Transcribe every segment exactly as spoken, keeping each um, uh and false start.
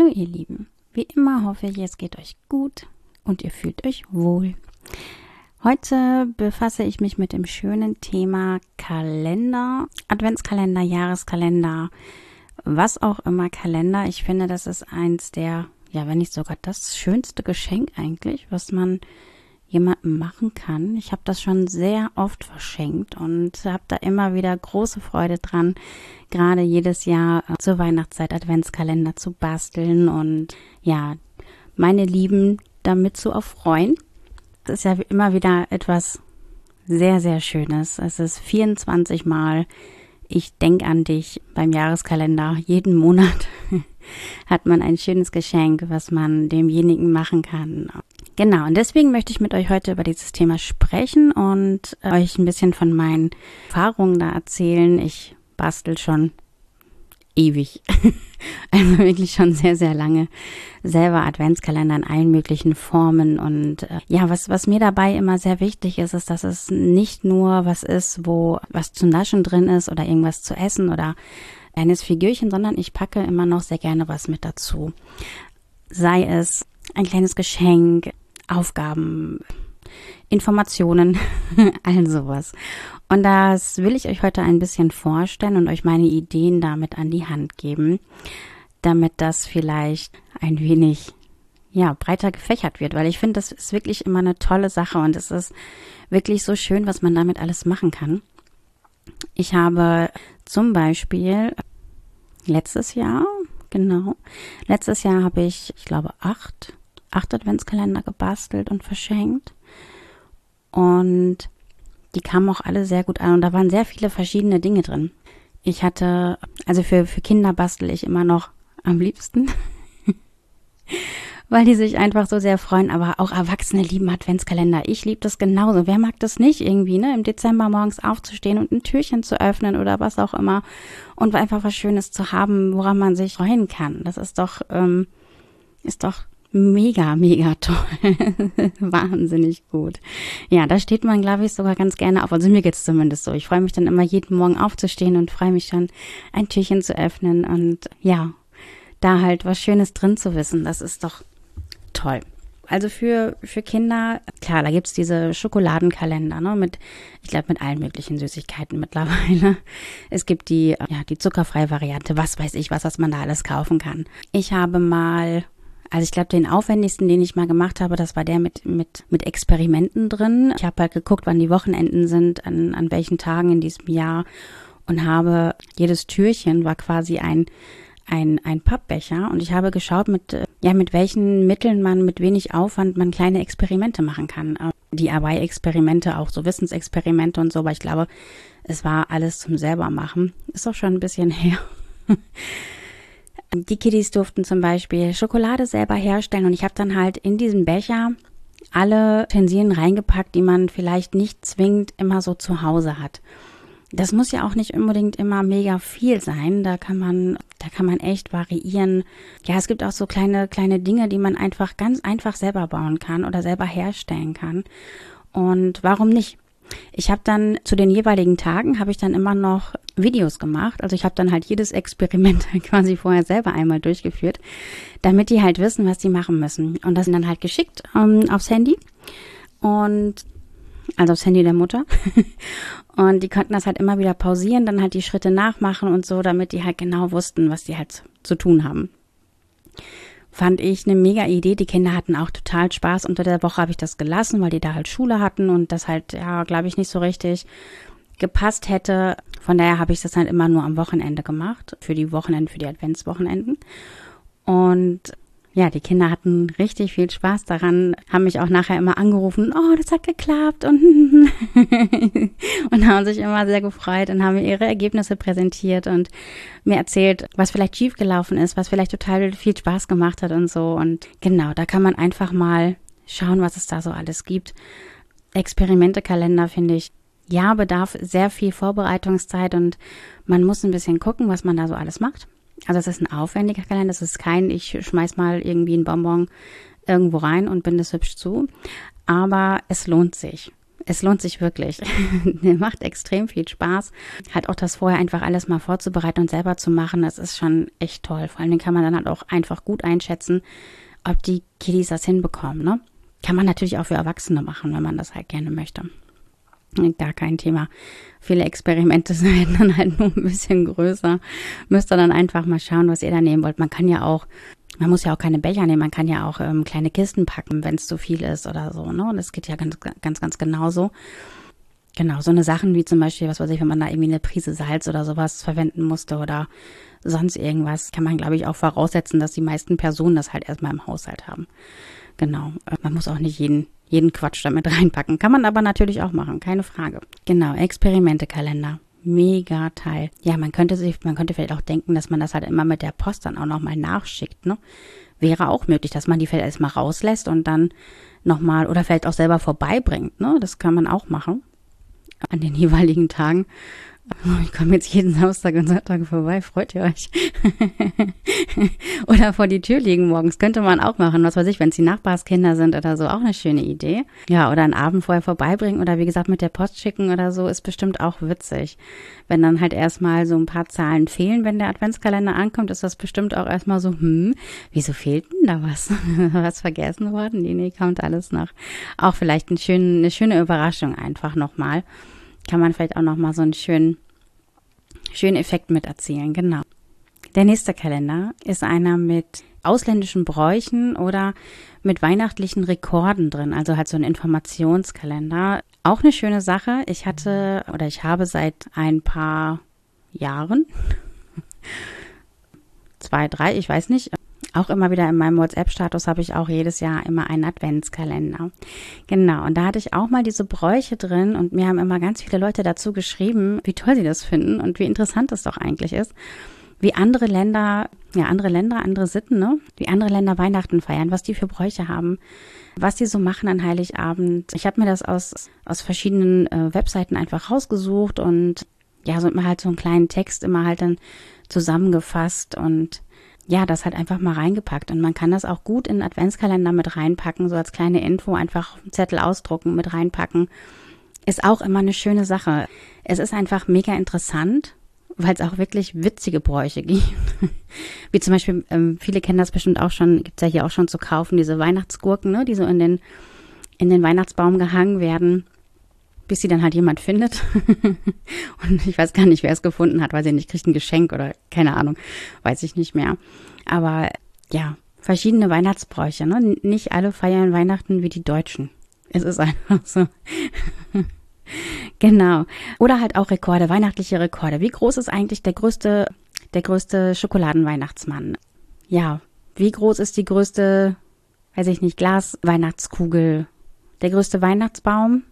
Hallo ihr Lieben, wie immer hoffe ich, es geht euch gut und ihr fühlt euch wohl. Heute befasse ich mich mit dem schönen Thema Kalender, Adventskalender, Jahreskalender, was auch immer Kalender. Ich finde, das ist eins der, ja wenn nicht sogar das schönste Geschenk eigentlich, was man jemandem machen kann. Ich habe das schon sehr oft verschenkt und habe da immer wieder große Freude dran, gerade jedes Jahr zur Weihnachtszeit Adventskalender zu basteln und ja, meine Lieben damit zu erfreuen. Das ist ja immer wieder etwas sehr, sehr Schönes. Es ist vierundzwanzig Mal ich denke an dich beim Jahreskalender. Jeden Monat hat man ein schönes Geschenk, was man demjenigen machen kann. Genau, und deswegen möchte ich mit euch heute über dieses Thema sprechen und euch ein bisschen von meinen Erfahrungen da erzählen. Ich bastel schon ewig, also wirklich schon sehr, sehr lange selber Adventskalender in allen möglichen Formen. Und äh, ja, was was mir dabei immer sehr wichtig ist, ist, dass es nicht nur was ist, wo was zu naschen drin ist oder irgendwas zu essen oder eines Figürchen, sondern ich packe immer noch sehr gerne was mit dazu. Sei es ein kleines Geschenk, Aufgaben, Informationen, all sowas. Und das will ich euch heute ein bisschen vorstellen und euch meine Ideen damit an die Hand geben, damit das vielleicht ein wenig ja breiter gefächert wird, weil ich finde, das ist wirklich immer eine tolle Sache und es ist wirklich so schön, was man damit alles machen kann. Ich habe zum Beispiel letztes Jahr, genau, letztes Jahr habe ich, ich glaube, acht, acht Adventskalender gebastelt und verschenkt. Und die kamen auch alle sehr gut an und da waren sehr viele verschiedene Dinge drin. Ich hatte, also für, für Kinder bastel ich immer noch am liebsten, weil die sich einfach so sehr freuen, aber auch Erwachsene lieben Adventskalender. Ich liebe das genauso. Wer mag das nicht irgendwie, ne? Im Dezember morgens aufzustehen und ein Türchen zu öffnen oder was auch immer und einfach was Schönes zu haben, woran man sich freuen kann. Das ist doch, ähm, ist doch mega, mega toll. Wahnsinnig gut. Ja, da steht man, glaube ich, sogar ganz gerne auf. Also mir geht's zumindest so. Ich freue mich dann immer jeden Morgen aufzustehen und freue mich schon, ein Türchen zu öffnen und ja, da halt was Schönes drin zu wissen. Das ist doch toll. Also für für Kinder, klar, da gibt's diese Schokoladenkalender, ne, mit, ich glaube, mit allen möglichen Süßigkeiten mittlerweile. Es gibt die, ja, die zuckerfreie Variante, was weiß ich, was, was man da alles kaufen kann. Ich habe mal Also ich glaube, den aufwendigsten, den ich mal gemacht habe, das war der mit mit mit Experimenten drin. Ich habe halt geguckt, wann die Wochenenden sind, an an welchen Tagen in diesem Jahr und habe, jedes Türchen war quasi ein ein ein Pappbecher und ich habe geschaut, mit ja mit welchen Mitteln man mit wenig Aufwand man kleine Experimente machen kann. D I Y-Experimente, auch so Wissensexperimente und so, aber ich glaube, es war alles zum selbermachen. Ist auch schon ein bisschen her. Die Kiddies durften zum Beispiel Schokolade selber herstellen und ich habe dann halt in diesen Becher alle Utensilien reingepackt, die man vielleicht nicht zwingend immer so zu Hause hat. Das muss ja auch nicht unbedingt immer mega viel sein, da kann man, da kann man echt variieren. Ja, es gibt auch so kleine, kleine Dinge, die man einfach ganz einfach selber bauen kann oder selber herstellen kann. Und warum nicht? Ich habe dann zu den jeweiligen Tagen, habe ich dann immer noch Videos gemacht. Also ich habe dann halt jedes Experiment quasi vorher selber einmal durchgeführt, damit die halt wissen, was die machen müssen. Und das sind dann halt geschickt ähm, aufs Handy und also aufs Handy der Mutter. Und die konnten das halt immer wieder pausieren, dann halt die Schritte nachmachen und so, damit die halt genau wussten, was die halt zu tun haben. Fand ich eine mega Idee. Die Kinder hatten auch total Spaß. Unter der Woche habe ich das gelassen, weil die da halt Schule hatten und das halt, ja, glaube ich, nicht so richtig gepasst hätte. Von daher habe ich das halt immer nur am Wochenende gemacht, für die Wochenenden, für die Adventswochenenden. Und ja, die Kinder hatten richtig viel Spaß daran, haben mich auch nachher immer angerufen, oh, das hat geklappt und und haben sich immer sehr gefreut und haben mir ihre Ergebnisse präsentiert und mir erzählt, was vielleicht schiefgelaufen ist, was vielleicht total viel Spaß gemacht hat und so. Und genau, da kann man einfach mal schauen, was es da so alles gibt. Experimentekalender finde ich, ja, bedarf sehr viel Vorbereitungszeit und man muss ein bisschen gucken, was man da so alles macht. Also es ist ein aufwendiger Kalender, es ist kein, ich schmeiß mal irgendwie einen Bonbon irgendwo rein und binde es hübsch zu, aber es lohnt sich. Es lohnt sich wirklich. Macht extrem viel Spaß. Halt auch das vorher einfach alles mal vorzubereiten und selber zu machen, das ist schon echt toll. Vor allem kann man dann halt auch einfach gut einschätzen, ob die Kiddies das hinbekommen, ne? Kann man natürlich auch für Erwachsene machen, wenn man das halt gerne möchte. Gar kein Thema. Viele Experimente werden dann halt nur ein bisschen größer. Müsst ihr dann einfach mal schauen, was ihr da nehmen wollt. Man kann ja auch, man muss ja auch keine Becher nehmen, man kann ja auch ähm, kleine Kisten packen, wenn es zu viel ist oder so, ne? Und das geht ja ganz, ganz, ganz genauso. Genau, so eine Sachen wie zum Beispiel, was weiß ich, wenn man da irgendwie eine Prise Salz oder sowas verwenden musste oder sonst irgendwas, kann man, glaube ich, auch voraussetzen, dass die meisten Personen das halt erstmal im Haushalt haben. Genau, man muss auch nicht jeden, jeden Quatsch damit reinpacken. Kann man aber natürlich auch machen, keine Frage. Genau, Experimentekalender. Mega Teil. Ja, man könnte sich, man könnte vielleicht auch denken, dass man das halt immer mit der Post dann auch nochmal nachschickt, ne? Wäre auch möglich, dass man die vielleicht erstmal rauslässt und dann nochmal oder vielleicht auch selber vorbeibringt, ne? Das kann man auch machen. An den jeweiligen Tagen. Ich komme jetzt jeden Samstag und Sonntag vorbei, freut ihr euch? Oder vor die Tür legen morgens, könnte man auch machen, was weiß ich, wenn es die Nachbarskinder sind oder so, auch eine schöne Idee. Ja, oder einen Abend vorher vorbeibringen oder wie gesagt mit der Post schicken oder so, ist bestimmt auch witzig. Wenn dann halt erstmal so ein paar Zahlen fehlen, wenn der Adventskalender ankommt, ist das bestimmt auch erstmal so, hm, wieso fehlt denn da was? Was vergessen worden? Nee, nee, kommt alles noch. Auch vielleicht ein schön, eine schöne Überraschung einfach nochmal. Kann man vielleicht auch nochmal so einen schönen, schönen Effekt mit erzielen, genau. Der nächste Kalender ist einer mit ausländischen Bräuchen oder mit weihnachtlichen Rekorden drin, also halt so ein Informationskalender. Auch eine schöne Sache. Ich hatte oder ich habe seit ein paar Jahren, zwei, drei, ich weiß nicht, auch immer wieder in meinem WhatsApp-Status habe ich auch jedes Jahr immer einen Adventskalender. Genau, und da hatte ich auch mal diese Bräuche drin und mir haben immer ganz viele Leute dazu geschrieben, wie toll sie das finden und wie interessant das doch eigentlich ist, wie andere Länder, ja andere Länder, andere Sitten, ne? Wie andere Länder Weihnachten feiern, was die für Bräuche haben, was die so machen an Heiligabend. Ich habe mir das aus aus verschiedenen äh, Webseiten einfach rausgesucht und ja, so immer halt so einen kleinen Text immer halt dann zusammengefasst und ja, das halt einfach mal reingepackt und man kann das auch gut in den Adventskalender mit reinpacken, so als kleine Info, einfach einen Zettel ausdrucken, mit reinpacken. Ist auch immer eine schöne Sache. Es ist einfach mega interessant, weil es auch wirklich witzige Bräuche gibt. Wie zum Beispiel, ähm, viele kennen das bestimmt auch schon, gibt's ja hier auch schon zu kaufen, diese Weihnachtsgurken, ne, die so in den, in den Weihnachtsbaum gehangen werden, bis sie dann halt jemand findet. Und ich weiß gar nicht, wer es gefunden hat, weil sie nicht kriegt ein Geschenk oder keine Ahnung, weiß ich nicht mehr. Aber ja, verschiedene Weihnachtsbräuche, ne? Nicht alle feiern Weihnachten wie die Deutschen. Es ist einfach so. Genau. Oder halt auch Rekorde, weihnachtliche Rekorde. Wie groß ist eigentlich der größte, der größte Schokoladenweihnachtsmann? Ja, wie groß ist die größte, weiß ich nicht, Glas-Weihnachtskugel? Der größte Weihnachtsbaum?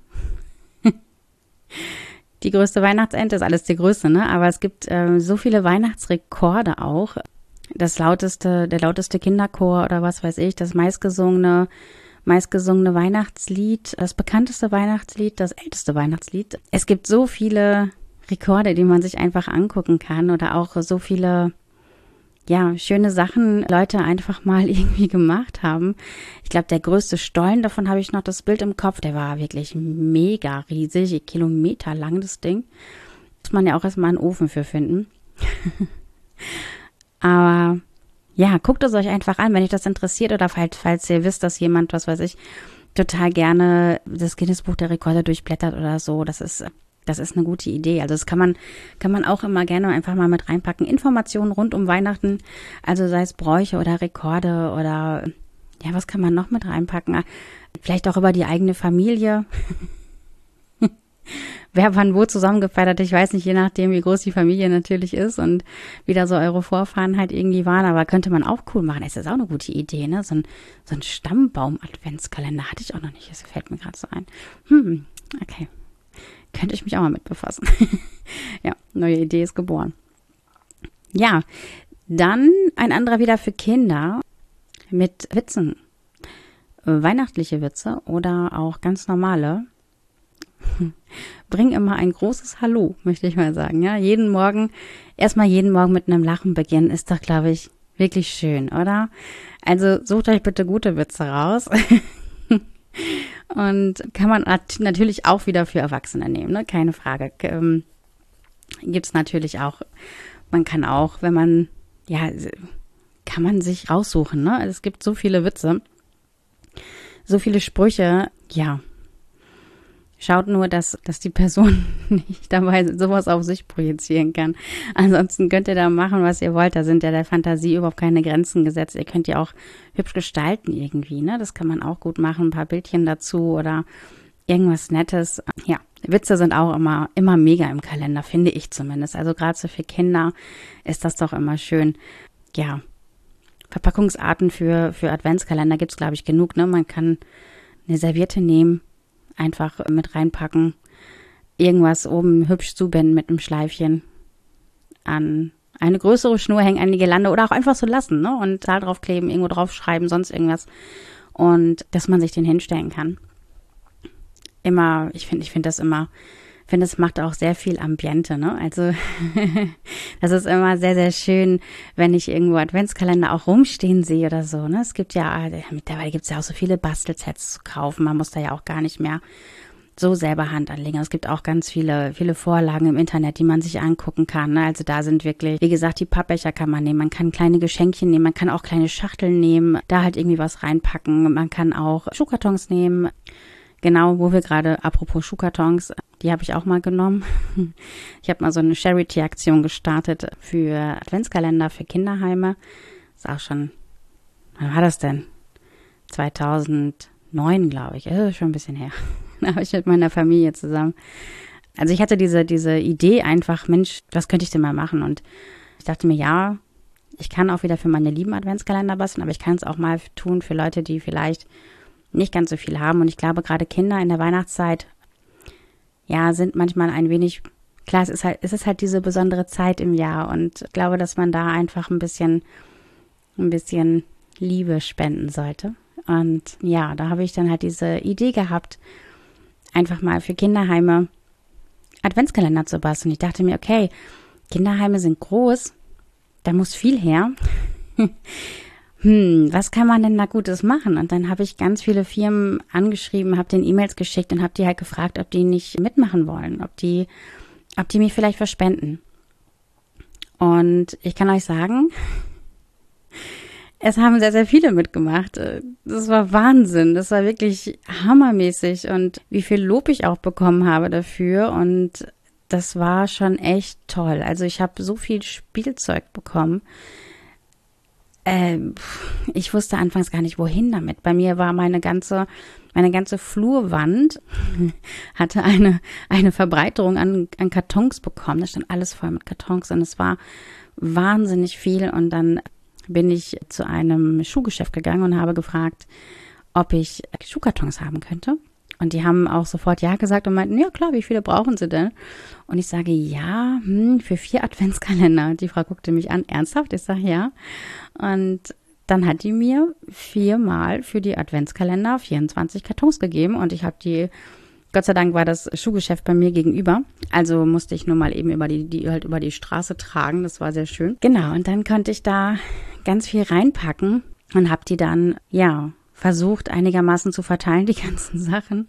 Die größte Weihnachtsente ist alles die größte, ne? Aber es gibt äh, so viele Weihnachtsrekorde auch. Das lauteste, der lauteste Kinderchor oder was weiß ich, das meistgesungene, meistgesungene Weihnachtslied, das bekannteste Weihnachtslied, das älteste Weihnachtslied. Es gibt so viele Rekorde, die man sich einfach angucken kann oder auch so viele, ja, schöne Sachen Leute einfach mal irgendwie gemacht haben. Ich glaube, der größte Stollen, davon habe ich noch das Bild im Kopf, der war wirklich mega riesig, Kilometer lang das Ding. Muss man ja auch erstmal einen Ofen für finden. Aber ja, guckt es euch einfach an, wenn euch das interessiert oder falls, falls ihr wisst, dass jemand, was weiß ich, total gerne das Guinness-Buch der Rekorde durchblättert oder so. Das ist Das ist eine gute Idee. Also das kann man, kann man auch immer gerne einfach mal mit reinpacken. Informationen rund um Weihnachten, also sei es Bräuche oder Rekorde oder ja, was kann man noch mit reinpacken? Vielleicht auch über die eigene Familie. Wer wann wo zusammengefeiert hat, ich weiß nicht, je nachdem, wie groß die Familie natürlich ist und wie da so eure Vorfahren halt irgendwie waren, aber könnte man auch cool machen. Das ist auch eine gute Idee, ne? So ein, so ein Stammbaum-Adventskalender hatte ich auch noch nicht, das fällt mir gerade so ein. Hm, okay. Könnte ich mich auch mal mit befassen. Ja, neue Idee ist geboren. Ja, dann ein anderer wieder für Kinder mit Witzen. Weihnachtliche Witze oder auch ganz normale. Bring immer ein großes Hallo, möchte ich mal sagen. Ja, jeden Morgen, erstmal jeden Morgen mit einem Lachen beginnen, ist doch, glaube ich, wirklich schön, oder? Also sucht euch bitte gute Witze raus. Und kann man nat- natürlich auch wieder für Erwachsene nehmen, ne? Keine Frage. Ähm, Gibt es natürlich auch. Man kann auch, wenn man, ja, kann man sich raussuchen, ne? Es gibt so viele Witze, so viele Sprüche, ja. Schaut nur, dass, dass die Person nicht dabei sowas auf sich projizieren kann. Ansonsten könnt ihr da machen, was ihr wollt. Da sind ja der Fantasie überhaupt keine Grenzen gesetzt. Ihr könnt ja auch hübsch gestalten irgendwie, ne? Das kann man auch gut machen. Ein paar Bildchen dazu oder irgendwas Nettes. Ja, Witze sind auch immer, immer mega im Kalender, finde ich zumindest. Also gerade so für Kinder ist das doch immer schön. Ja, Verpackungsarten für, für Adventskalender gibt's, glaube ich, genug, ne? Man kann eine Serviette nehmen, einfach mit reinpacken, irgendwas oben hübsch zubinden mit einem Schleifchen, an eine größere Schnur hängen, an die Girlande oder auch einfach so lassen, ne? Und Zahl draufkleben, irgendwo draufschreiben, sonst irgendwas. Und dass man sich den hinstellen kann. Immer, ich finde, ich finde das immer, finde, es macht auch sehr viel Ambiente, ne? Also das ist immer sehr, sehr schön, wenn ich irgendwo Adventskalender auch rumstehen sehe oder so, ne? Es gibt ja, mittlerweile gibt es ja auch so viele Bastelsets zu kaufen. Man muss da ja auch gar nicht mehr so selber Hand anlegen. Es gibt auch ganz viele, viele Vorlagen im Internet, die man sich angucken kann, ne? Also da sind wirklich, wie gesagt, die Pappbecher kann man nehmen. Man kann kleine Geschenkchen nehmen. Man kann auch kleine Schachteln nehmen, da halt irgendwie was reinpacken. Man kann auch Schuhkartons nehmen. Genau, wo wir gerade, apropos Schuhkartons, die habe ich auch mal genommen. Ich habe mal so eine Charity-Aktion gestartet für Adventskalender für Kinderheime. Ist auch schon, wann war das denn? zweitausendneun, glaube ich. Das ist schon ein bisschen her. Da habe ich mit meiner Familie zusammen. Also ich hatte diese, diese Idee einfach, Mensch, was könnte ich denn mal machen? Und ich dachte mir, ja, ich kann auch wieder für meine lieben Adventskalender basteln, aber ich kann es auch mal tun für Leute, die vielleicht nicht ganz so viel haben. Und ich glaube, gerade Kinder in der Weihnachtszeit, ja, sind manchmal ein wenig, klar, es ist halt, es ist halt diese besondere Zeit im Jahr. Und ich glaube, dass man da einfach ein bisschen, ein bisschen Liebe spenden sollte. Und ja, da habe ich dann halt diese Idee gehabt, einfach mal für Kinderheime Adventskalender zu basteln. Ich dachte mir, okay, Kinderheime sind groß, da muss viel her. Hm, was kann man denn da Gutes machen? Und dann habe ich ganz viele Firmen angeschrieben, habe denen E-Mails geschickt und habe die halt gefragt, ob die nicht mitmachen wollen, ob die, ob die mich vielleicht verspenden. Und ich kann euch sagen, es haben sehr, sehr viele mitgemacht. Das war Wahnsinn. Das war wirklich hammermäßig und wie viel Lob ich auch bekommen habe dafür. Und das war schon echt toll. Also ich habe so viel Spielzeug bekommen. Ähm, ich wusste anfangs gar nicht, wohin damit. Bei mir war meine ganze, meine ganze Flurwand hatte eine, eine Verbreiterung an, an Kartons bekommen. Da stand alles voll mit Kartons und es war wahnsinnig viel. Und dann bin ich zu einem Schuhgeschäft gegangen und habe gefragt, ob ich Schuhkartons haben könnte. Und die haben auch sofort ja gesagt und meinten, ja klar, wie viele brauchen sie denn? Und ich sage, ja, hm, für vier Adventskalender. Die Frau guckte mich an, ernsthaft? Ich sage, ja. Und dann hat die mir viermal für die Adventskalender vierundzwanzig Kartons gegeben und ich habe die, Gott sei Dank war das Schuhgeschäft bei mir gegenüber, also musste ich nur mal eben über die, die halt über die Straße tragen, das war sehr schön. Genau, und dann konnte ich da ganz viel reinpacken und habe die dann, ja, versucht einigermaßen zu verteilen, die ganzen Sachen.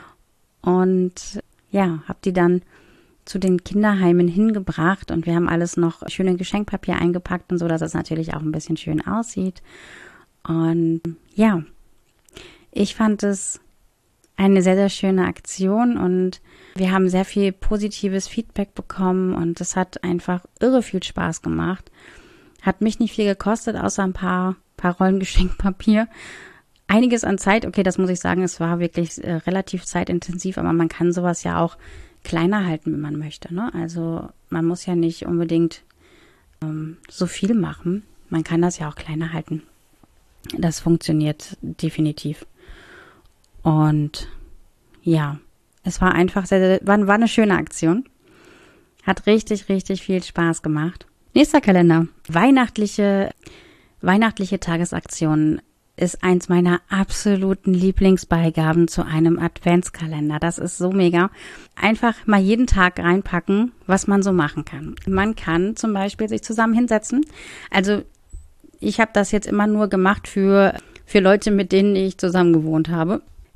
Und ja, habe die dann zu den Kinderheimen hingebracht und wir haben alles noch schön in Geschenkpapier eingepackt und so, dass es natürlich auch ein bisschen schön aussieht. Und ja, ich fand es eine sehr, sehr schöne Aktion und wir haben sehr viel positives Feedback bekommen und es hat einfach irre viel Spaß gemacht. Hat mich nicht viel gekostet, außer ein paar, paar Rollen Geschenkpapier. Einiges an Zeit, okay, das muss ich sagen, es war wirklich äh, relativ zeitintensiv, aber man kann sowas ja auch kleiner halten, wenn man möchte, ne? Also man muss ja nicht unbedingt ähm, so viel machen. Man kann das ja auch kleiner halten. Das funktioniert definitiv. Und ja, es war einfach sehr, sehr war, war eine schöne Aktion. Hat richtig, richtig viel Spaß gemacht. Nächster Kalender. Weihnachtliche, weihnachtliche Tagesaktionen ist eins meiner absoluten Lieblingsbeigaben zu einem Adventskalender. Das ist so mega. Einfach mal jeden Tag reinpacken, was man so machen kann. Man kann zum Beispiel sich zusammen hinsetzen. Also ich habe das jetzt immer nur gemacht für, für Leute, mit denen ich zusammen gewohnt habe.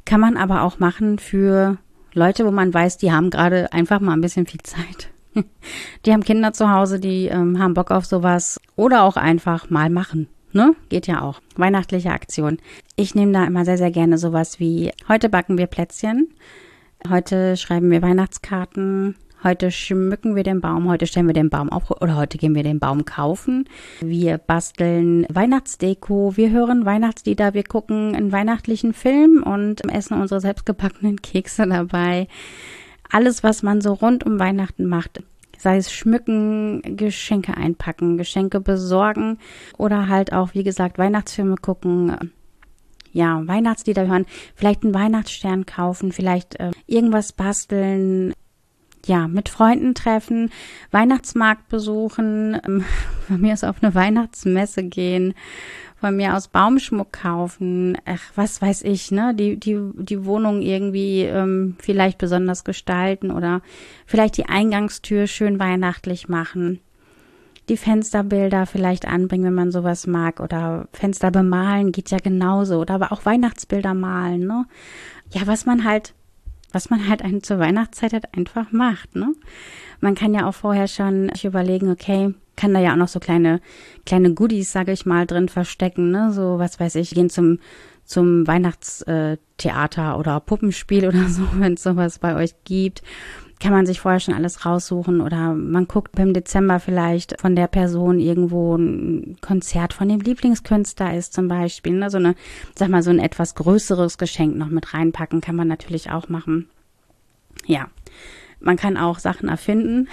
Kann man aber auch machen für Leute, wo man weiß, die haben gerade einfach mal ein bisschen viel Zeit. Die haben Kinder zu Hause, die ähm, haben Bock auf sowas. Oder auch einfach mal machen. Ne? Geht ja auch. Weihnachtliche Aktion. Ich nehme da immer sehr, sehr gerne sowas wie, heute backen wir Plätzchen, heute schreiben wir Weihnachtskarten, heute schmücken wir den Baum, heute stellen wir den Baum auf oder heute gehen wir den Baum kaufen. Wir basteln Weihnachtsdeko, wir hören Weihnachtslieder, wir gucken einen weihnachtlichen Film und essen unsere selbstgebackenen Kekse dabei. Alles, was man so rund um Weihnachten macht, sei es schmücken, Geschenke einpacken, Geschenke besorgen oder halt auch, wie gesagt, Weihnachtsfilme gucken, ja, Weihnachtslieder hören, vielleicht einen Weihnachtsstern kaufen, vielleicht äh, irgendwas basteln, ja, mit Freunden treffen, Weihnachtsmarkt besuchen, ähm, von mir aus auf eine Weihnachtsmesse gehen, von mir aus Baumschmuck kaufen, ach, was weiß ich, ne, die die die Wohnung irgendwie ähm, vielleicht besonders gestalten oder vielleicht die Eingangstür schön weihnachtlich machen, die Fensterbilder vielleicht anbringen, wenn man sowas mag oder Fenster bemalen geht ja genauso oder aber auch Weihnachtsbilder malen, ne, ja, was man halt was man halt einen zur Weihnachtszeit halt einfach macht, ne? Man kann ja auch vorher schon sich überlegen, okay, kann da ja auch noch so kleine kleine Goodies, sage ich mal, drin verstecken, ne? So, was weiß ich, gehen zum zum Weihnachtstheater oder Puppenspiel oder so, wenn es sowas bei euch gibt. Kann man sich vorher schon alles raussuchen oder man guckt im Dezember vielleicht von der Person irgendwo ein Konzert von dem Lieblingskünstler ist zum Beispiel, ne? So eine, sag mal, so ein etwas größeres Geschenk noch mit reinpacken kann man natürlich auch machen. Ja, man kann auch Sachen erfinden.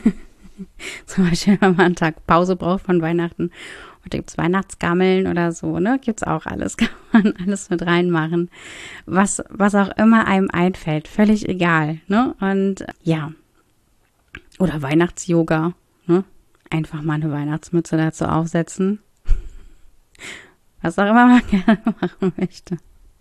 Zum Beispiel, wenn man einen Tag Pause braucht von Weihnachten. Und da gibt's Weihnachtsgammeln oder so, ne? Gibt's auch alles, kann man alles mit reinmachen. Was, was auch immer einem einfällt, völlig egal, ne? Und ja. Oder Weihnachts-Yoga, ne? Einfach mal eine Weihnachtsmütze dazu aufsetzen. Was auch immer man gerne machen möchte.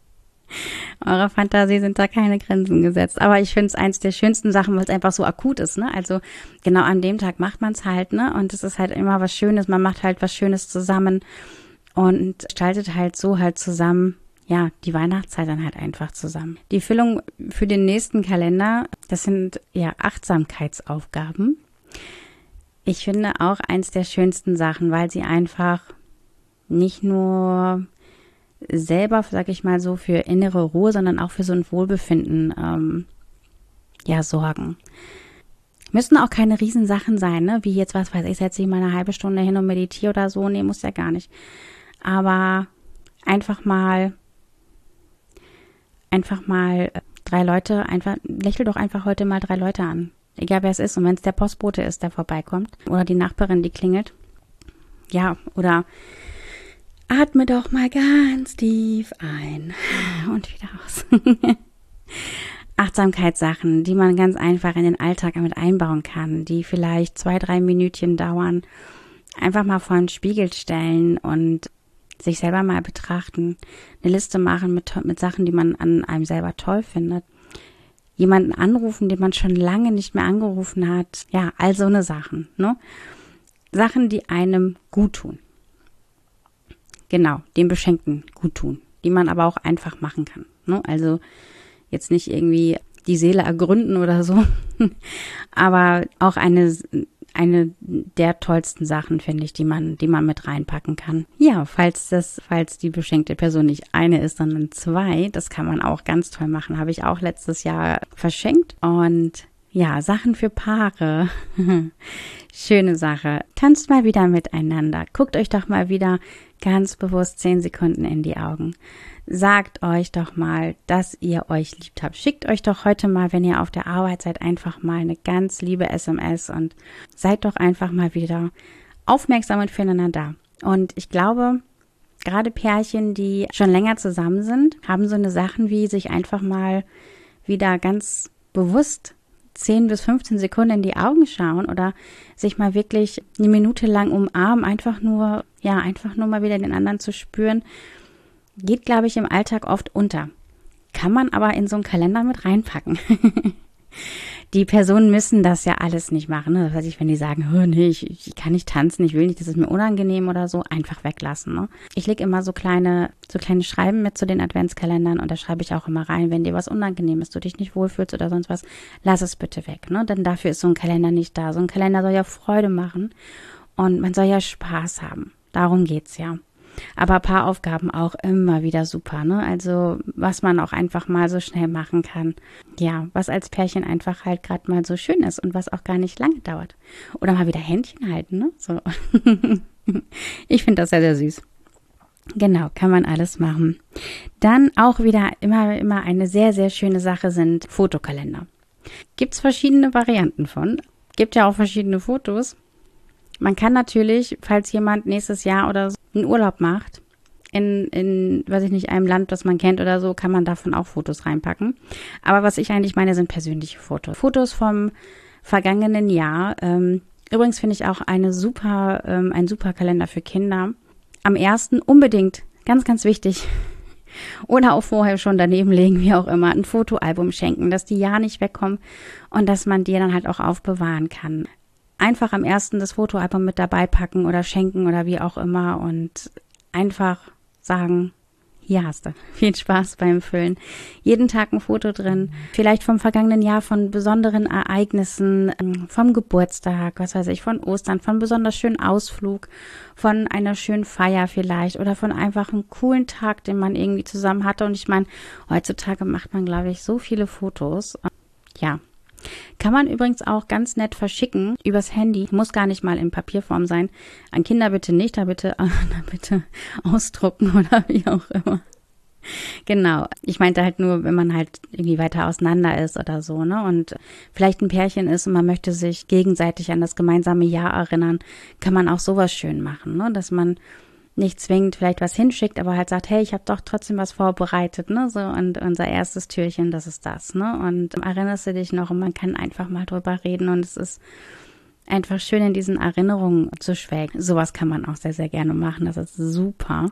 Eurer Fantasie sind da keine Grenzen gesetzt. Aber ich finde es eins der schönsten Sachen, weil es einfach so akut ist, ne? Also genau an dem Tag macht man es halt, ne? Und es ist halt immer was Schönes. Man macht halt was Schönes zusammen und gestaltet halt so halt zusammen, ja, die Weihnachtszeit dann halt einfach zusammen. Die Füllung für den nächsten Kalender, das sind ja Achtsamkeitsaufgaben. Ich finde auch eins der schönsten Sachen, weil sie einfach nicht nur selber, sag ich mal so, für innere Ruhe, sondern auch für so ein Wohlbefinden ähm, ja sorgen. Müssen auch keine Riesensachen sein, ne? Wie jetzt, was weiß ich, setze ich mal eine halbe Stunde hin und meditiere oder so. Nee, muss ja gar nicht. Aber einfach mal einfach mal drei Leute, einfach, lächel doch einfach heute mal drei Leute an. Egal wer es ist. Und wenn es der Postbote ist, der vorbeikommt oder die Nachbarin, die klingelt. Ja, oder atme doch mal ganz tief ein und wieder aus. Achtsamkeitssachen, die man ganz einfach in den Alltag mit einbauen kann, die vielleicht zwei, drei Minütchen dauern. Einfach mal vor den Spiegel stellen und sich selber mal betrachten. Eine Liste machen mit, mit Sachen, die man an einem selber toll findet. Jemanden anrufen, den man schon lange nicht mehr angerufen hat. Ja, all so eine Sachen, ne? Sachen, die einem gut tun. Genau, dem Beschenkten gut tun, die man aber auch einfach machen kann, ne? Also jetzt nicht irgendwie die Seele ergründen oder so, aber auch eine eine der tollsten Sachen, finde ich, die man die man mit reinpacken kann. Ja, falls das falls die beschenkte Person nicht eine ist, sondern zwei, das kann man auch ganz toll machen, habe ich auch letztes Jahr verschenkt. Und ja, Sachen für Paare. Schöne Sache. Tanzt mal wieder miteinander. Guckt euch doch mal wieder ganz bewusst zehn Sekunden in die Augen. Sagt euch doch mal, dass ihr euch liebt habt. Schickt euch doch heute mal, wenn ihr auf der Arbeit seid, einfach mal eine ganz liebe S M S und seid doch einfach mal wieder aufmerksam und füreinander da. Und ich glaube, gerade Pärchen, die schon länger zusammen sind, haben so eine Sachen wie sich einfach mal wieder ganz bewusst zehn bis fünfzehn Sekunden in die Augen schauen oder sich mal wirklich eine Minute lang umarmen, einfach nur, ja, einfach nur mal wieder den anderen zu spüren, geht, glaube ich, im Alltag oft unter. Kann man aber in so einen Kalender mit reinpacken. Die Personen müssen das ja alles nicht machen. Ne? Das heißt, ich, wenn die sagen, oh, nee, ich, ich kann nicht tanzen, ich will nicht, das ist mir unangenehm oder so, einfach weglassen. Ne? Ich lege immer so kleine, so kleine Schreiben mit zu den Adventskalendern und da schreibe ich auch immer rein, wenn dir was unangenehm ist, du dich nicht wohlfühlst oder sonst was, lass es bitte weg. Ne? Denn dafür ist so ein Kalender nicht da. So ein Kalender soll ja Freude machen und man soll ja Spaß haben. Darum geht's ja. Aber Paaraufgaben auch immer wieder super, ne? Also was man auch einfach mal so schnell machen kann. Ja, was als Pärchen einfach halt gerade mal so schön ist und was auch gar nicht lange dauert. Oder mal wieder Händchen halten, ne? So. Ich finde das sehr, sehr süß. Genau, kann man alles machen. Dann auch wieder immer, immer eine sehr, sehr schöne Sache sind Fotokalender. Gibt's verschiedene Varianten von. Gibt ja auch verschiedene Fotos. Man kann natürlich, falls jemand nächstes Jahr oder so einen Urlaub macht, in, in, weiß ich nicht, einem Land, das man kennt oder so, kann man davon auch Fotos reinpacken. Aber was ich eigentlich meine, sind persönliche Fotos. Fotos vom vergangenen Jahr. Ähm, übrigens finde ich auch eine super, ähm, ein super Kalender für Kinder. Am ersten unbedingt, ganz, ganz wichtig, oder auch vorher schon daneben legen, wie auch immer, ein Fotoalbum schenken, dass die ja nicht wegkommen und dass man die dann halt auch aufbewahren kann. Einfach am ersten das Fotoalbum mit dabei packen oder schenken oder wie auch immer und einfach sagen, hier hast du. Viel Spaß beim Füllen. Jeden Tag ein Foto drin. Vielleicht vom vergangenen Jahr, von besonderen Ereignissen, vom Geburtstag, was weiß ich, von Ostern, von besonders schönen Ausflug, von einer schönen Feier vielleicht oder von einfach einem coolen Tag, den man irgendwie zusammen hatte. Und ich meine, heutzutage macht man, glaube ich, so viele Fotos. Ja. Kann man übrigens auch ganz nett verschicken übers Handy. Muss gar nicht mal in Papierform sein. An Kinder bitte nicht, da bitte, da bitte ausdrucken oder wie auch immer. Genau. Ich meinte halt nur, wenn man halt irgendwie weiter auseinander ist oder so, ne? Und vielleicht ein Pärchen ist und man möchte sich gegenseitig an das gemeinsame Jahr erinnern, kann man auch sowas schön machen, ne? Dass man nicht zwingend vielleicht was hinschickt, aber halt sagt, hey, ich habe doch trotzdem was vorbereitet, ne, so, und unser erstes Türchen, das ist das, ne, und erinnerst du dich noch und man kann einfach mal drüber reden und es ist einfach schön, in diesen Erinnerungen zu schwelgen. Sowas kann man auch sehr, sehr gerne machen, das ist super.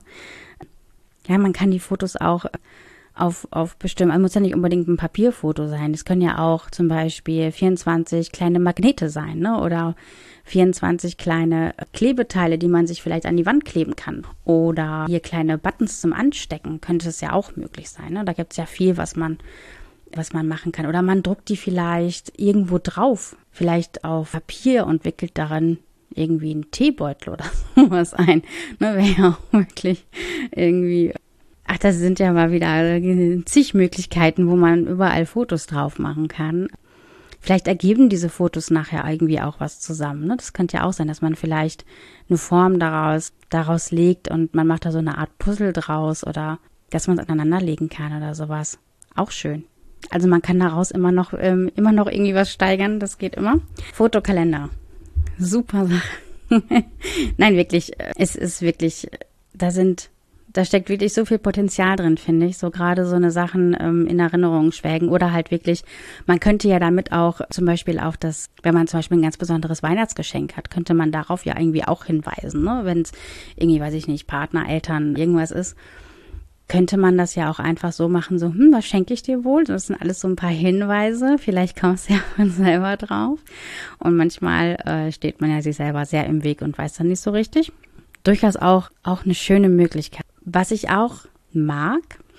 Ja, man kann die Fotos auch auf, auf bestimmt, also muss ja nicht unbedingt ein Papierfoto sein, es können ja auch zum Beispiel vierundzwanzig kleine Magnete sein, ne, oder vierundzwanzig kleine Klebeteile, die man sich vielleicht an die Wand kleben kann. Oder hier kleine Buttons zum Anstecken, könnte es ja auch möglich sein, ne? Da gibt es ja viel, was man, was man machen kann. Oder man druckt die vielleicht irgendwo drauf, vielleicht auf Papier und wickelt daran irgendwie einen Teebeutel oder sowas ein. Ne, wäre ja auch wirklich irgendwie. Ach, das sind ja mal wieder zig Möglichkeiten, wo man überall Fotos drauf machen kann. Vielleicht ergeben diese Fotos nachher irgendwie auch was zusammen. Ne? Das könnte ja auch sein, dass man vielleicht eine Form daraus, daraus legt und man macht da so eine Art Puzzle draus oder dass man es aneinander legen kann oder sowas. Auch schön. Also man kann daraus immer noch, ähm, immer noch irgendwie was steigern. Das geht immer. Fotokalender. Super Sache. Nein, wirklich. Es ist wirklich, da sind... Da steckt wirklich so viel Potenzial drin, finde ich. So gerade so eine Sachen ähm, in Erinnerung schwelgen oder halt wirklich, man könnte ja damit auch zum Beispiel auf das, wenn man zum Beispiel ein ganz besonderes Weihnachtsgeschenk hat, könnte man darauf ja irgendwie auch hinweisen, ne? Wenn es irgendwie, weiß ich nicht, Partner, Eltern, irgendwas ist, könnte man das ja auch einfach so machen, so, hm, was schenke ich dir wohl? Das sind alles so ein paar Hinweise, vielleicht kommst du ja von selber drauf. Und manchmal äh, steht man ja sich selber sehr im Weg und weiß dann nicht so richtig. Durchaus auch, auch eine schöne Möglichkeit. Was ich auch mag,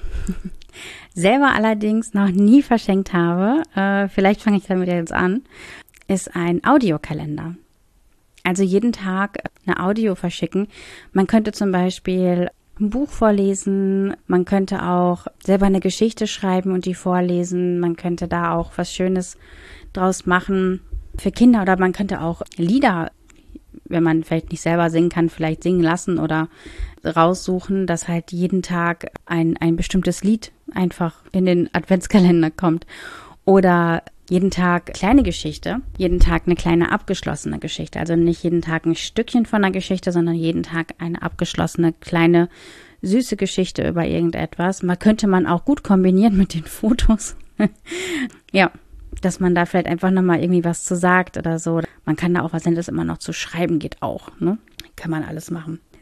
selber allerdings noch nie verschenkt habe, äh, vielleicht fange ich damit jetzt an, ist ein Audiokalender. Also jeden Tag eine Audio verschicken. Man könnte zum Beispiel ein Buch vorlesen, man könnte auch selber eine Geschichte schreiben und die vorlesen, man könnte da auch was Schönes draus machen für Kinder oder man könnte auch Lieder, wenn man vielleicht nicht selber singen kann, vielleicht singen lassen oder raussuchen, dass halt jeden Tag ein, ein bestimmtes Lied einfach in den Adventskalender kommt. Oder jeden Tag kleine Geschichte, jeden Tag eine kleine abgeschlossene Geschichte. Also nicht jeden Tag ein Stückchen von einer Geschichte, sondern jeden Tag eine abgeschlossene kleine süße Geschichte über irgendetwas. Man könnte man auch gut kombinieren mit den Fotos. Ja, dass man da vielleicht einfach nochmal irgendwie was zu sagt oder so. Man kann da auch was Nettes immer noch zu schreiben, geht auch, ne? Kann man alles machen.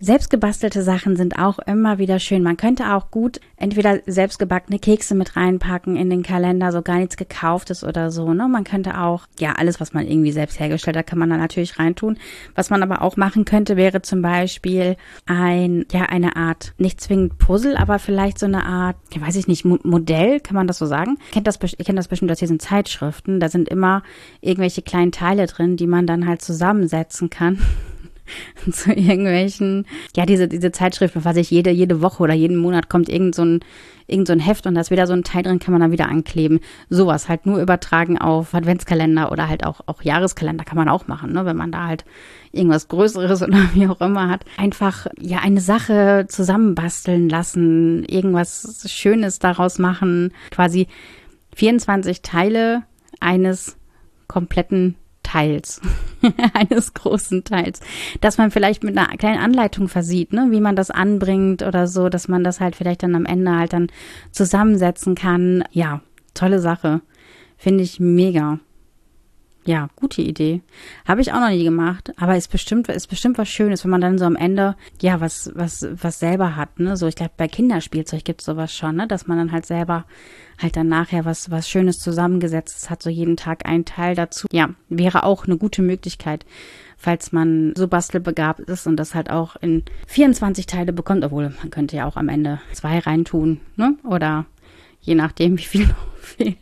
Selbstgebastelte Sachen sind auch immer wieder schön. Man könnte auch gut entweder selbstgebackene Kekse mit reinpacken in den Kalender, so gar nichts Gekauftes oder so, ne? Man könnte auch, ja, alles, was man irgendwie selbst hergestellt hat, kann man da natürlich reintun. Was man aber auch machen könnte, wäre zum Beispiel ein, ja, eine Art, nicht zwingend Puzzle, aber vielleicht so eine Art, ja, weiß ich nicht, Mo- Modell, kann man das so sagen? Ihr kennt das, ihr kennt das bestimmt aus diesen Zeitschriften. Da sind immer irgendwelche kleinen Teile drin, die man dann halt zusammensetzen kann. Zu irgendwelchen, ja, diese, diese Zeitschrift, was ich, jede, jede Woche oder jeden Monat kommt irgend so ein, irgend so ein Heft und da ist wieder so ein Teil drin, kann man dann wieder ankleben. Sowas halt nur übertragen auf Adventskalender oder halt auch, auch Jahreskalender kann man auch machen, ne, wenn man da halt irgendwas Größeres oder wie auch immer hat. Einfach, ja, eine Sache zusammenbasteln lassen, irgendwas Schönes daraus machen, quasi vierundzwanzig Teile eines kompletten Teils, eines großen Teils, dass man vielleicht mit einer kleinen Anleitung versieht, ne, wie man das anbringt oder so, dass man das halt vielleicht dann am Ende halt dann zusammensetzen kann. Ja, tolle Sache. Finde ich mega. Ja, gute Idee. Habe ich auch noch nie gemacht, aber ist bestimmt, ist bestimmt was Schönes, wenn man dann so am Ende, ja, was, was, was selber hat, ne, so, ich glaube, bei Kinderspielzeug gibt's sowas schon, ne, dass man dann halt selber halt dann nachher was, was Schönes zusammengesetzt hat, so jeden Tag ein Teil dazu. Ja, wäre auch eine gute Möglichkeit, falls man so bastelbegabt ist und das halt auch in vierundzwanzig Teile bekommt, obwohl man könnte ja auch am Ende zwei reintun, ne, oder je nachdem, wie viel noch fehlt.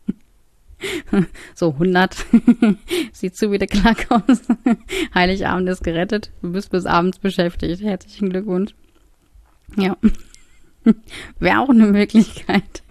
So, hundert. Sieht zu wie der Klack aus. Heiligabend ist gerettet. Du bist bis abends beschäftigt. Herzlichen Glückwunsch. Ja. Wäre auch eine Möglichkeit.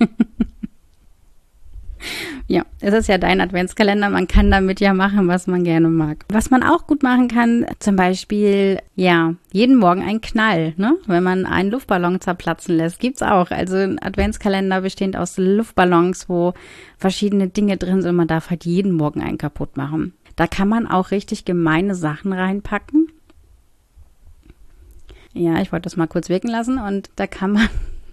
Ja, es ist ja dein Adventskalender. Man kann damit ja machen, was man gerne mag. Was man auch gut machen kann, zum Beispiel, ja, jeden Morgen ein Knall, ne? Wenn man einen Luftballon zerplatzen lässt, gibt's auch. Also ein Adventskalender bestehend aus Luftballons, wo verschiedene Dinge drin sind und man darf halt jeden Morgen einen kaputt machen. Da kann man auch richtig gemeine Sachen reinpacken. Ja, ich wollte das mal kurz wirken lassen und da kann man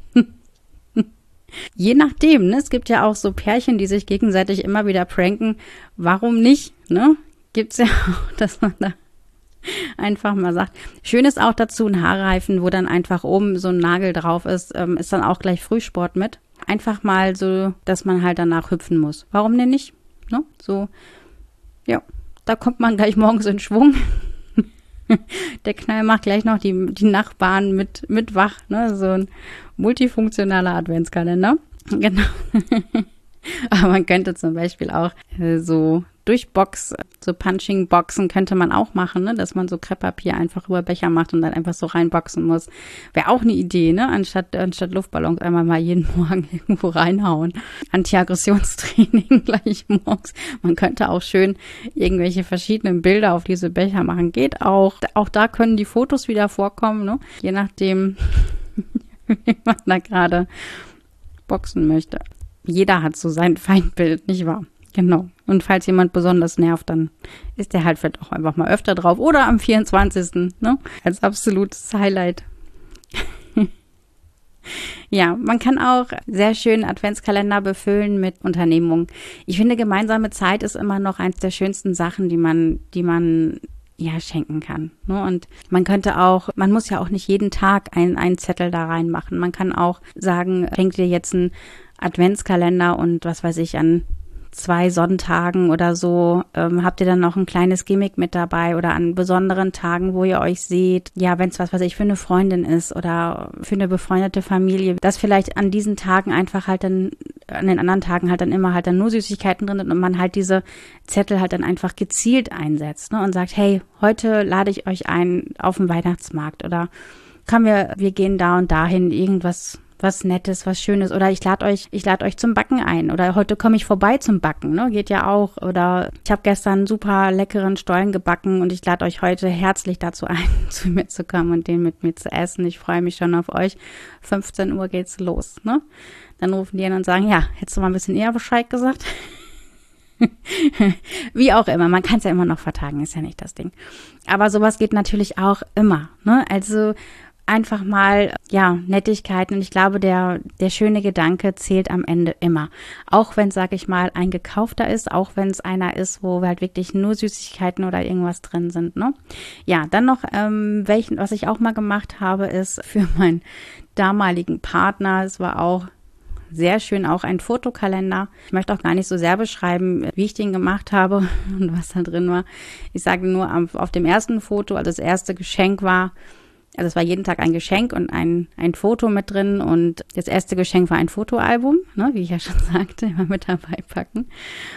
je nachdem, ne? Es gibt ja auch so Pärchen, die sich gegenseitig immer wieder pranken. Warum nicht, ne? Gibt's ja auch, dass man da einfach mal sagt. Schön ist auch dazu ein Haarreifen, wo dann einfach oben so ein Nagel drauf ist, ähm, ist dann auch gleich Frühsport mit. Einfach mal so, dass man halt danach hüpfen muss. Warum denn nicht? Ne? So, ja, da kommt man gleich morgens in Schwung. Der Knall macht gleich noch die, die Nachbarn mit, mit wach, ne? So ein multifunktionaler Adventskalender. Genau. Aber man könnte zum Beispiel auch äh, so durch Box, so Punching-Boxen könnte man auch machen, ne? Dass man so Krepppapier einfach über Becher macht und dann einfach so reinboxen muss. Wäre auch eine Idee, ne? Anstatt, anstatt Luftballons einmal mal jeden Morgen irgendwo reinhauen. Anti-Aggressionstraining gleich morgens. Man könnte auch schön irgendwelche verschiedenen Bilder auf diese Becher machen. Geht auch. Auch da können die Fotos wieder vorkommen, ne? Je nachdem, wie man da gerade boxen möchte. Jeder hat so sein Feindbild, nicht wahr? Genau. Und falls jemand besonders nervt, dann ist der halt vielleicht auch einfach mal öfter drauf. Oder am vierundzwanzigsten Ne? Als absolutes Highlight. Ja, man kann auch sehr schön Adventskalender befüllen mit Unternehmungen. Ich finde, gemeinsame Zeit ist immer noch eins der schönsten Sachen, die man, die man ja schenken kann. Ne? Und man könnte auch, man muss ja auch nicht jeden Tag einen, einen Zettel da reinmachen. Man kann auch sagen, schenkt dir jetzt einen Adventskalender und was weiß ich, an zwei Sonntagen oder so ähm, habt ihr dann noch ein kleines Gimmick mit dabei oder an besonderen Tagen, wo ihr euch seht. Ja, wenn es was weiß ich für eine Freundin ist oder für eine befreundete Familie, dass vielleicht an diesen Tagen einfach halt dann, an den anderen Tagen halt dann immer halt dann nur Süßigkeiten drin sind und man halt diese Zettel halt dann einfach gezielt einsetzt, ne, und sagt, hey, heute lade ich euch ein auf den Weihnachtsmarkt oder kommen wir, wir gehen da und dahin, irgendwas was Nettes, was Schönes oder ich lade euch, ich lade euch zum Backen ein oder heute komme ich vorbei zum Backen, ne, geht ja auch oder ich habe gestern einen super leckeren Stollen gebacken und ich lade euch heute herzlich dazu ein, zu mir zu kommen und den mit mir zu essen. Ich freue mich schon auf euch. fünfzehn Uhr geht's los, ne? Dann rufen die an und sagen, ja, hättest du mal ein bisschen eher Bescheid gesagt? Wie auch immer, man kann es ja immer noch vertagen, ist ja nicht das Ding. Aber sowas geht natürlich auch immer, ne? Also einfach mal, ja, Nettigkeiten. Und ich glaube, der, der schöne Gedanke zählt am Ende immer. Auch wenn, sag ich mal, ein gekaufter ist, auch wenn es einer ist, wo halt wirklich nur Süßigkeiten oder irgendwas drin sind, ne? Ja, dann noch, ähm, welchen, was ich auch mal gemacht habe, ist für meinen damaligen Partner, es war auch sehr schön, auch ein Fotokalender. Ich möchte auch gar nicht so sehr beschreiben, wie ich den gemacht habe und was da drin war. Ich sage nur, auf dem ersten Foto, also das erste Geschenk war, also es war jeden Tag ein Geschenk und ein, ein Foto mit drin und das erste Geschenk war ein Fotoalbum, ne, wie ich ja schon sagte, immer mit dabei packen.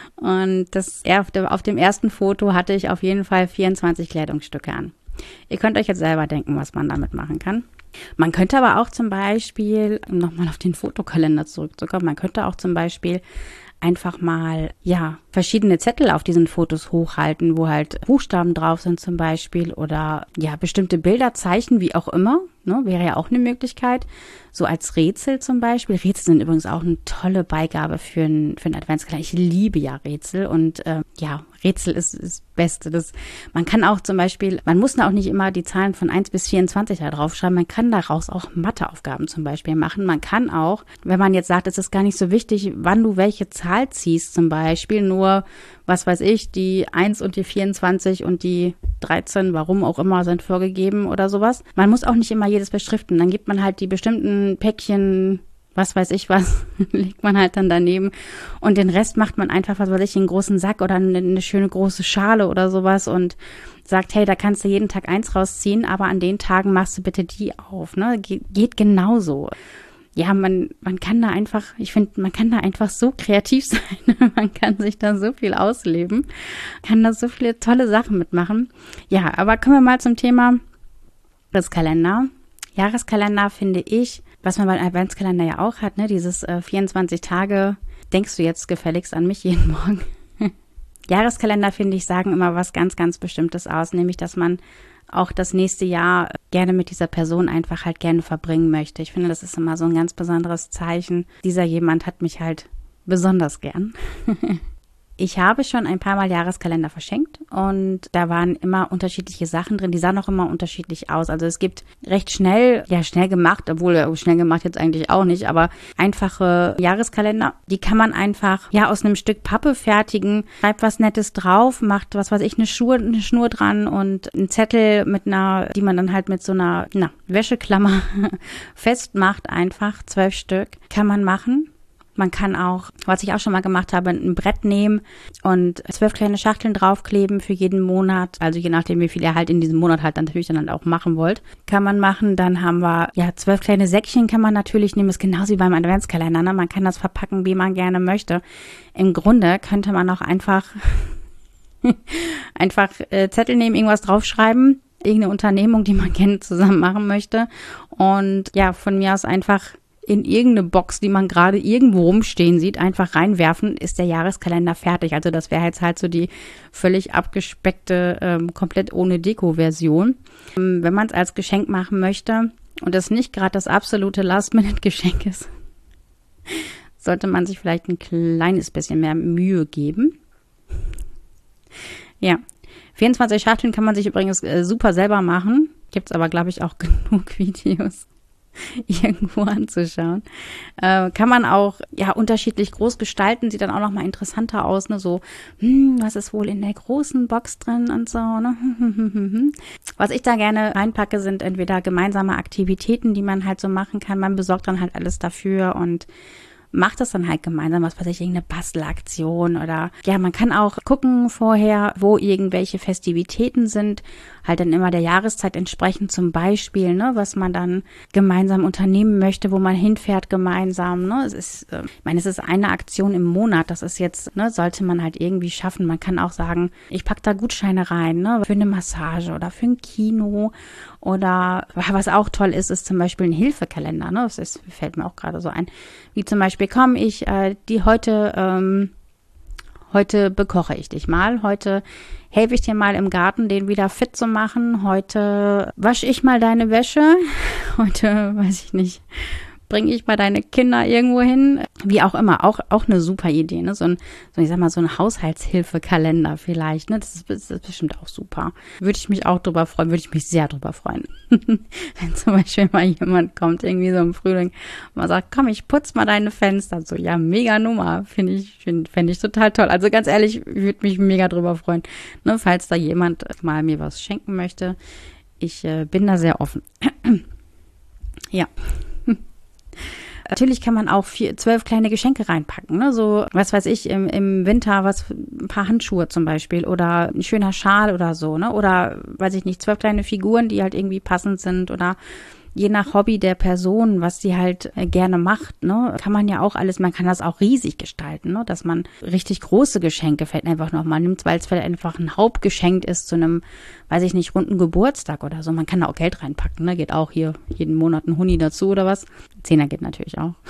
Und das auf dem, auf dem ersten Foto hatte ich auf jeden Fall vierundzwanzig Kleidungsstücke an. Ihr könnt euch jetzt selber denken, was man damit machen kann. Man könnte aber auch zum Beispiel, um nochmal auf den Fotokalender zurückzukommen, man könnte auch zum Beispiel einfach mal, ja, verschiedene Zettel auf diesen Fotos hochhalten, wo halt Buchstaben drauf sind zum Beispiel oder ja, bestimmte Bilder, Zeichen, wie auch immer, ne, wäre ja auch eine Möglichkeit. So als Rätsel zum Beispiel. Rätsel sind übrigens auch eine tolle Beigabe für einen für einen Adventskalender. Ich liebe ja Rätsel und äh, ja, Rätsel ist das Beste. Das, man kann auch zum Beispiel, man muss auch nicht immer die Zahlen von eins bis vierundzwanzig da draufschreiben. Man kann daraus auch Matheaufgaben zum Beispiel machen. Man kann auch, wenn man jetzt sagt, es ist gar nicht so wichtig, wann du welche Zahl ziehst zum Beispiel, nur, was weiß ich, die eins und die vierundzwanzig und die dreizehn, warum auch immer, sind vorgegeben oder sowas. Man muss auch nicht immer jedes beschriften. Dann gibt man halt die bestimmten Päckchen, was weiß ich was, legt man halt dann daneben. Und den Rest macht man einfach, was weiß ich, in einen großen Sack oder eine, eine schöne große Schale oder sowas und sagt, hey, da kannst du jeden Tag eins rausziehen, aber an den Tagen machst du bitte die auf, ne? Ge- geht genauso. Ja, man, man kann da einfach, ich finde, man kann da einfach so kreativ sein. Man kann sich da so viel ausleben, kann da so viele tolle Sachen mitmachen. Ja, aber kommen wir mal zum Thema Jahreskalender. Jahreskalender finde ich, was man beim Adventskalender ja auch hat, ne, dieses äh, vierundzwanzig Tage, denkst du jetzt gefälligst an mich jeden Morgen. Jahreskalender, finde ich, sagen immer was ganz, ganz Bestimmtes aus, nämlich, dass man auch das nächste Jahr gerne mit dieser Person einfach halt gerne verbringen möchte. Ich finde, das ist immer so ein ganz besonderes Zeichen. Dieser jemand hat mich halt besonders gern. Ich habe schon ein paar Mal Jahreskalender verschenkt und da waren immer unterschiedliche Sachen drin. Die sahen auch immer unterschiedlich aus. Also es gibt recht schnell, ja schnell gemacht, obwohl schnell gemacht jetzt eigentlich auch nicht, aber einfache Jahreskalender. Die kann man einfach ja aus einem Stück Pappe fertigen, schreibt was Nettes drauf, macht was weiß ich, eine Schnur, eine Schnur dran und einen Zettel mit einer, die man dann halt mit so einer na, Wäscheklammer festmacht, einfach zwölf Stück kann man machen. Man kann auch, was ich auch schon mal gemacht habe, ein Brett nehmen und zwölf kleine Schachteln draufkleben für jeden Monat. Also je nachdem, wie viel ihr halt in diesem Monat halt dann natürlich dann halt auch machen wollt, kann man machen. Dann haben wir, ja, zwölf kleine Säckchen kann man natürlich nehmen. Das ist genauso wie beim Adventskalender, ne? Man kann das verpacken, wie man gerne möchte. Im Grunde könnte man auch einfach, einfach äh, Zettel nehmen, irgendwas draufschreiben, irgendeine Unternehmung, die man gerne zusammen machen möchte. Und ja, von mir aus einfach in irgendeine Box, die man gerade irgendwo rumstehen sieht, einfach reinwerfen, ist der Jahreskalender fertig. Also das wäre jetzt halt so die völlig abgespeckte, ähm, komplett ohne Deko-Version. Ähm, wenn man es als Geschenk machen möchte und das nicht gerade das absolute Last-Minute-Geschenk ist, sollte man sich vielleicht ein kleines bisschen mehr Mühe geben. Ja, vierundzwanzig Schachteln kann man sich übrigens äh, super selber machen. Gibt es aber, glaube ich, auch genug Videos irgendwo anzuschauen. Äh, kann man auch ja unterschiedlich groß gestalten, sieht dann auch nochmal interessanter aus, ne? So, hm, was ist wohl in der großen Box drin und so, ne? Was ich da gerne reinpacke, sind entweder gemeinsame Aktivitäten, die man halt so machen kann. Man besorgt dann halt alles dafür und macht das dann halt gemeinsam, was weiß ich, irgendeine Bastelaktion oder ja, man kann auch gucken vorher, wo irgendwelche Festivitäten sind, halt dann immer der Jahreszeit entsprechend zum Beispiel, ne, was man dann gemeinsam unternehmen möchte, wo man hinfährt gemeinsam, ne, es ist, äh, ich meine, es ist eine Aktion im Monat, das ist jetzt, ne, sollte man halt irgendwie schaffen, man kann auch sagen, ich pack da Gutscheine rein, ne, für eine Massage oder für ein Kino oder was auch toll ist, ist zum Beispiel ein Hilfekalender, ne, das ist, fällt mir auch gerade so ein, wie zum Beispiel, komm, ich, äh, die heute, ähm, heute bekoche ich dich mal, heute helfe ich dir mal im Garten, den wieder fit zu machen, heute wasche ich mal deine Wäsche, heute, weiß ich nicht, bringe ich mal deine Kinder irgendwo hin. Wie auch immer, auch, auch eine super Idee, ne? So ein, so ich sag mal, so ein Haushaltshilfekalender vielleicht, ne? Das ist, das ist bestimmt auch super. Würde ich mich auch drüber freuen, würde ich mich sehr drüber freuen. Wenn zum Beispiel mal jemand kommt, irgendwie so im Frühling, und man sagt, komm, ich putz mal deine Fenster. So, ja, mega Nummer. Finde ich, finde find ich total toll. Also ganz ehrlich, würde mich mega drüber freuen, ne? Falls da jemand mal mir was schenken möchte. Ich äh, bin da sehr offen. Ja. Natürlich kann man auch vier, zwölf kleine Geschenke reinpacken, ne? So, was weiß ich, im, im Winter, was, ein paar Handschuhe zum Beispiel oder ein schöner Schal oder so, ne? Oder, weiß ich nicht, zwölf kleine Figuren, die halt irgendwie passend sind oder je nach Hobby der Person, was sie halt äh, gerne macht, ne? Kann man ja auch alles, man kann das auch riesig gestalten, ne? Dass man richtig große Geschenke vielleicht einfach nochmal nimmt, weil es vielleicht einfach ein Hauptgeschenk ist zu einem, weiß ich nicht, runden Geburtstag oder so. Man kann da auch Geld reinpacken, ne? Geht auch hier jeden Monat ein Huni dazu oder was. Zehner geht natürlich auch.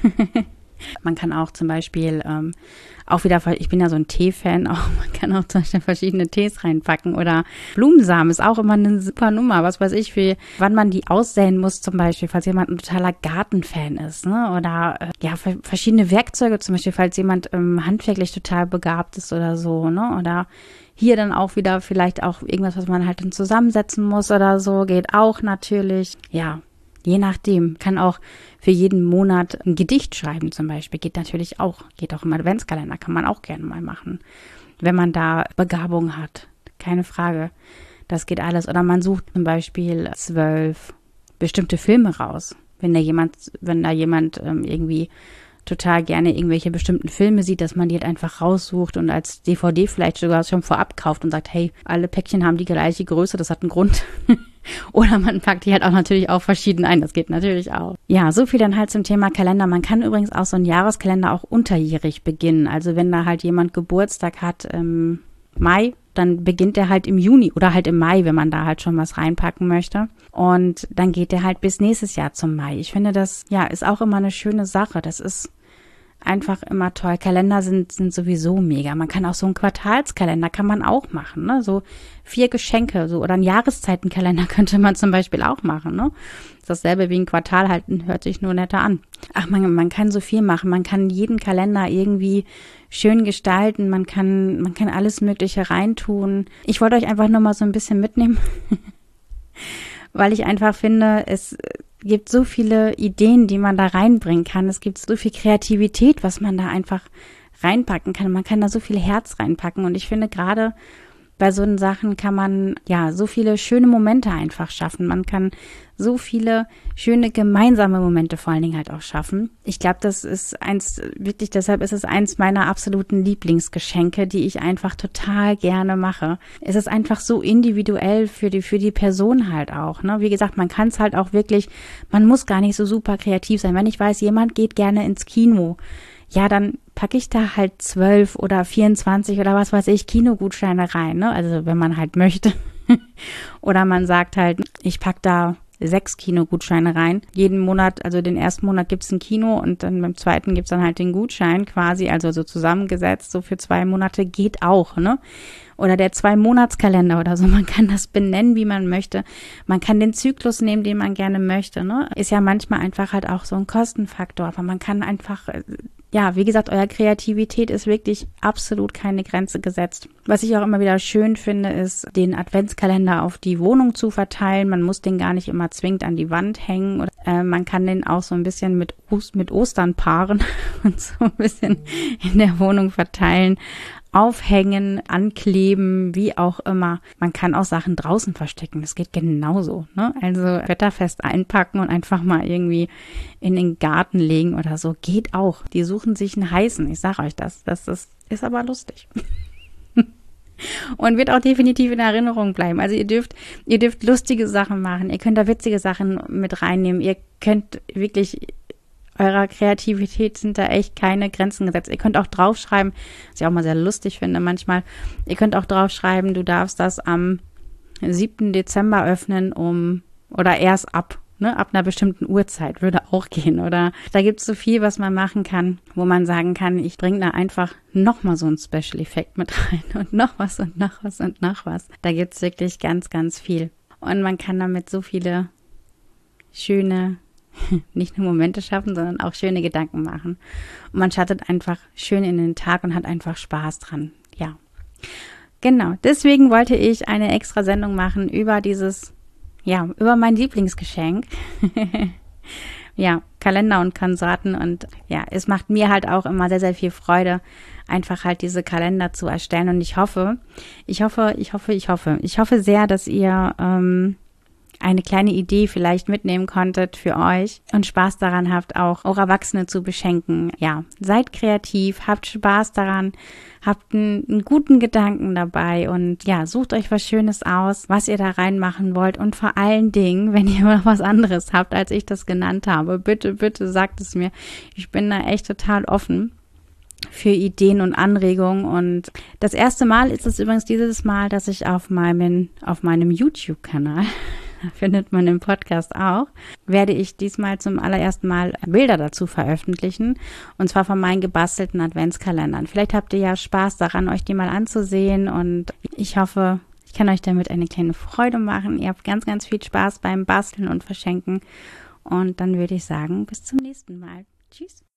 Man kann auch zum Beispiel ähm, auch wieder, ich bin ja so ein Tee-Fan, auch man kann auch zum Beispiel verschiedene Tees reinpacken oder Blumensamen ist auch immer eine super Nummer, was weiß ich, für wann man die aussäen muss zum Beispiel, falls jemand ein totaler Gartenfan ist, ne? Oder äh, ja, verschiedene Werkzeuge zum Beispiel, falls jemand ähm, handwerklich total begabt ist oder so, ne? Oder hier dann auch wieder vielleicht auch irgendwas, was man halt dann zusammensetzen muss oder so, geht auch natürlich, ja. Je nachdem, kann auch für jeden Monat ein Gedicht schreiben zum Beispiel, geht natürlich auch, geht auch im Adventskalender, kann man auch gerne mal machen, wenn man da Begabung hat, keine Frage, das geht alles. Oder man sucht zum Beispiel zwölf bestimmte Filme raus, wenn da jemand, wenn da jemand ähm, irgendwie total gerne irgendwelche bestimmten Filme sieht, dass man die halt einfach raussucht und als D V D vielleicht sogar schon vorab kauft und sagt, hey, alle Päckchen haben die gleiche Größe, das hat einen Grund. Oder man packt die halt auch natürlich auch verschieden ein, das geht natürlich auch. Ja, so viel dann halt zum Thema Kalender. Man kann übrigens auch so einen Jahreskalender auch unterjährig beginnen. Also wenn da halt jemand Geburtstag hat im Mai, dann beginnt der halt im Juni oder halt im Mai, wenn man da halt schon was reinpacken möchte. Und dann geht der halt bis nächstes Jahr zum Mai. Ich finde, das ja ist auch immer eine schöne Sache. Das ist einfach immer toll. Kalender sind sind sowieso mega. Man kann auch so einen Quartalskalender kann man auch machen, ne? So vier Geschenke, so oder einen Jahreszeitenkalender könnte man zum Beispiel auch machen, ne? Dasselbe wie ein Quartal halten, hört sich nur netter an. Ach, man man kann so viel machen. Man kann jeden Kalender irgendwie schön gestalten. Man kann man kann alles Mögliche reintun. Ich wollte euch einfach nur mal so ein bisschen mitnehmen, weil ich einfach finde, es gibt so viele Ideen, die man da reinbringen kann. Es gibt so viel Kreativität, was man da einfach reinpacken kann. Man kann da so viel Herz reinpacken. Und ich finde, gerade bei so Sachen kann man ja so viele schöne Momente einfach schaffen. Man kann so viele schöne gemeinsame Momente vor allen Dingen halt auch schaffen. Ich glaube, das ist eins, wirklich, deshalb ist es eins meiner absoluten Lieblingsgeschenke, die ich einfach total gerne mache. Es ist einfach so individuell für die, für die Person halt auch, ne? Wie gesagt, man kann es halt auch wirklich, man muss gar nicht so super kreativ sein. Wenn ich weiß, jemand geht gerne ins Kino, ja, dann packe ich da halt zwölf oder vierundzwanzig oder was weiß ich, Kinogutscheine rein, ne? Also wenn man halt möchte. Oder man sagt halt, ich pack da sechs Kinogutscheine rein. Jeden Monat, also den ersten Monat gibt's ein Kino und dann beim zweiten gibt's dann halt den Gutschein quasi, also so zusammengesetzt, so für zwei Monate geht auch, ne? Oder der Zwei-Monats-Kalender oder so. Man kann das benennen, wie man möchte. Man kann den Zyklus nehmen, den man gerne möchte, ne? Ist ja manchmal einfach halt auch so ein Kostenfaktor, aber man kann einfach, ja, wie gesagt, eurer Kreativität ist wirklich absolut keine Grenze gesetzt. Was ich auch immer wieder schön finde, ist, den Adventskalender auf die Wohnung zu verteilen. Man muss den gar nicht immer zwingend an die Wand hängen. Oder, äh, man kann den auch so ein bisschen mit, Ost- mit Ostern paaren und so ein bisschen in der Wohnung verteilen. Aufhängen, ankleben, wie auch immer. Man kann auch Sachen draußen verstecken. Das geht genauso, ne? Also wetterfest einpacken und einfach mal irgendwie in den Garten legen oder so. Geht auch. Die suchen sich einen heißen. Ich sage euch das. Das ist, ist aber lustig. Und wird auch definitiv in Erinnerung bleiben. Also ihr dürft, ihr dürft lustige Sachen machen. Ihr könnt da witzige Sachen mit reinnehmen. Ihr könnt wirklich eurer Kreativität sind da echt keine Grenzen gesetzt. Ihr könnt auch draufschreiben, was ich auch mal sehr lustig finde manchmal, ihr könnt auch draufschreiben, du darfst das am siebten Dezember öffnen, um, oder erst ab, ne, ab einer bestimmten Uhrzeit, würde auch gehen. Oder da gibt es so viel, was man machen kann, wo man sagen kann, ich bringe da einfach nochmal so einen Special-Effekt mit rein und noch was und noch was und noch was. Da gibt es wirklich ganz, ganz viel. Und man kann damit so viele schöne Nicht nur Momente schaffen, sondern auch schöne Gedanken machen. Und man schattet einfach schön in den Tag und hat einfach Spaß dran. Ja, genau. Deswegen wollte ich eine extra Sendung machen über dieses, ja, über mein Lieblingsgeschenk. Ja, Kalender und Konsorten. Und ja, es macht mir halt auch immer sehr, sehr viel Freude, einfach halt diese Kalender zu erstellen. Und ich hoffe, ich hoffe, ich hoffe, ich hoffe, ich hoffe sehr, dass ihr ähm, eine kleine Idee vielleicht mitnehmen konntet für euch und Spaß daran habt, auch eure Erwachsene zu beschenken. Ja, seid kreativ, habt Spaß daran, habt einen, einen guten Gedanken dabei und ja, sucht euch was Schönes aus, was ihr da reinmachen wollt und vor allen Dingen, wenn ihr noch was anderes habt, als ich das genannt habe, bitte, bitte sagt es mir. Ich bin da echt total offen für Ideen und Anregungen und das erste Mal ist es übrigens dieses Mal, dass ich auf meinem, auf meinem YouTube-Kanal, findet man im Podcast auch, werde ich diesmal zum allerersten Mal Bilder dazu veröffentlichen und zwar von meinen gebastelten Adventskalendern. Vielleicht habt ihr ja Spaß daran, euch die mal anzusehen und ich hoffe, ich kann euch damit eine kleine Freude machen. Ihr habt ganz, ganz viel Spaß beim Basteln und Verschenken und dann würde ich sagen, bis zum nächsten Mal. Tschüss.